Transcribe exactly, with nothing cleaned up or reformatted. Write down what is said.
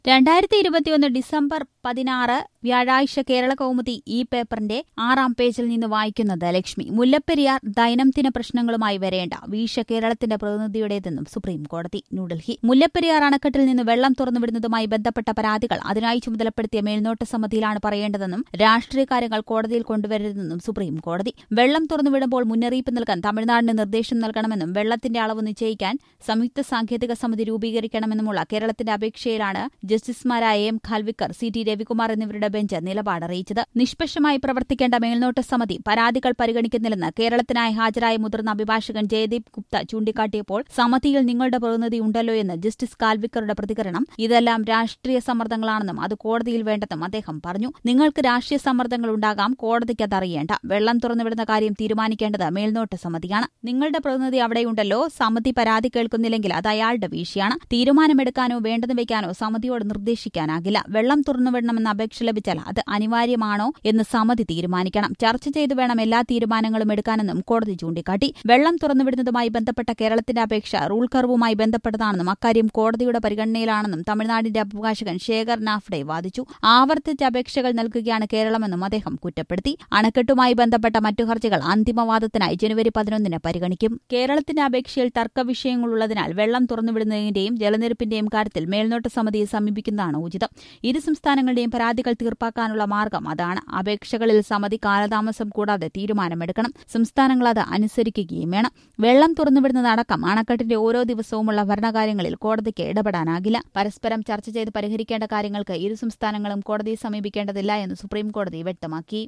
രണ്ടായിരത്തി ഇരുപത്തിയൊന്ന് ഡിസംബർ പതിനാറ് വ്യാഴാഴ്ച കേരള കൗമുദി ഈ പേപ്പറിന്റെ ആറാം പേജിൽ നിന്ന് വായിക്കുന്നത് ലക്ഷ്മി. മുല്ലപ്പെരിയാർ ദൈനംദിന പ്രശ്നങ്ങളുമായി വരേണ്ട വീഴ്ച കേരളത്തിന്റെ പ്രതിനിധിയുടേതെന്നും സുപ്രീം കോടതി. ന്യൂഡൽഹി. മുല്ലപ്പെരിയാർ അണക്കെട്ടിൽ നിന്ന് വെള്ളം തുറന്നുവിടുന്നതുമായി ബന്ധപ്പെട്ട പരാതികൾ അതിനായി ചുമതലപ്പെടുത്തിയ മേൽനോട്ട സമിതിയിലാണ് പറയേണ്ടതെന്നും രാഷ്ട്രീയ കാര്യങ്ങൾ കോടതിയിൽ കൊണ്ടുവരരുതെന്നും സുപ്രീം കോടതി. വെള്ളം തുറന്നുവിടുമ്പോൾ മുന്നറിയിപ്പ് നൽകാൻ തമിഴ്നാടിന് നിർദ്ദേശം നൽകണമെന്നും വെള്ളത്തിന്റെ അളവ് നിശ്ചയിക്കാൻ സംയുക്ത സാങ്കേതിക സമിതി രൂപീകരിക്കണമെന്നുമുള്ള കേരളത്തിന്റെ അപേക്ഷയിലാണ് ജസ്റ്റിസുമാരായ M Khanwilkar, C T Ravikumar എന്നിവരുടെ ബെഞ്ച് നിലപാടറിയിച്ചത്. നിഷ്പക്ഷമായി പ്രവർത്തിക്കേണ്ട മേൽനോട്ട സമിതി പരാതികൾ പരിഗണിക്കുന്നില്ലെന്ന് കേരളത്തിനായി ഹാജരായ മുതിർന്ന അഭിഭാഷകൻ ജയദീപ് ഗുപ്ത ചൂണ്ടിക്കാട്ടിയപ്പോൾ സമിതിയിൽ നിങ്ങളുടെ പ്രതിനിധി ഉണ്ടല്ലോ എന്ന് ജസ്റ്റിസ് ഖാൽവിക്കറുടെ പ്രതികരണം ഇതെല്ലാം രാഷ്ട്രീയ സമ്മർദ്ദങ്ങളാണെന്നും അത് കോടതിയിൽ വേണ്ടെന്നും അദ്ദേഹം പറഞ്ഞു. നിങ്ങൾക്ക് രാഷ്ട്രീയ സമ്മർദ്ദങ്ങൾ ഉണ്ടാകാം, കോടതിക്ക് അതറിയേണ്ട. വെള്ളം തുറന്നുവിടുന്ന കാര്യം തീരുമാനിക്കേണ്ടത് മേൽനോട്ട സമിതിയാണ്. നിങ്ങളുടെ പ്രതിനിധി അവിടെയുണ്ടല്ലോ. സമിതി പരാതി കേൾക്കുന്നില്ലെങ്കിൽ അത് അയാളുടെ വീഴ്ചയാണ്. തീരുമാനമെടുക്കാനോ വേണ്ടെന്ന് വയ്ക്കാനോ സമിതിയോട് നിർദ്ദേശിക്കാനാകില്ല. വെള്ളം തുറന്നുവിടണമെന്ന അപേക്ഷ ലഭിച്ചാൽ അത് അനിവാര്യമാണോ എന്ന് സമിതി തീരുമാനിക്കണം. ചർച്ച ചെയ്തു വേണം എല്ലാ തീരുമാനങ്ങളും എടുക്കാനെന്നും കോടതി ചൂണ്ടിക്കാട്ടി. വെള്ളം തുറന്നുവിടുന്നതുമായി ബന്ധപ്പെട്ട കേരളത്തിന്റെ അപേക്ഷ റൂൾ കർവുമായി ബന്ധപ്പെട്ടതാണെന്നും അക്കാര്യം കോടതിയുടെ പരിഗണനയിലാണെന്നും തമിഴ്നാടിന്റെ അഭിഭാഷകൻ ശേഖർ നാഫ്ഡെ വാദിച്ചു. ആവർത്തിച്ച അപേക്ഷകൾ നൽകുകയാണ് കേരളമെന്നും അദ്ദേഹം കുറ്റപ്പെടുത്തി. അണക്കെട്ടുമായി ബന്ധപ്പെട്ട മറ്റു ഹർജികൾ അന്തിമവാദത്തിനായി ജനുവരി പതിനൊന്നിന് പരിഗണിക്കും. കേരളത്തിന്റെ അപേക്ഷയിൽ തർക്കവിഷയങ്ങളുള്ളതിനാൽ വെള്ളം തുറന്നുവിടുന്നതിന്റെയും ജലനിരപ്പിന്റെയും കാര്യത്തിൽ മേൽനോട്ട സമിതിയെ സമീപിക്കുന്നതാണ് ഉചിതം. ഇരു സംസ്ഥാനങ്ങളുടെയും പരാതികൾ തീർപ്പാക്കാനുള്ള മാർഗം അതാണ്. അപേക്ഷകളിൽ സമിതി കാലതാമസം കൂടാതെ തീരുമാനമെടുക്കണം. സംസ്ഥാനങ്ങൾ അത് അനുസരിക്കുകയും വേണം. വെള്ളം തുറന്നുവിടുന്നതടക്കം അണക്കെട്ടിന്റെ ഓരോ ദിവസവുമുള്ള ഭരണകാര്യങ്ങളിൽ കോടതിക്ക് ഇടപെടാനാകില്ല. പരസ്പരം ചർച്ച ചെയ്ത് പരിഹരിക്കേണ്ട കാര്യങ്ങൾക്ക് ഇരു സംസ്ഥാനങ്ങളും കോടതിയെ സമീപിക്കേണ്ടതില്ല എന്ന് സുപ്രീംകോടതി വ്യക്തമാക്കി.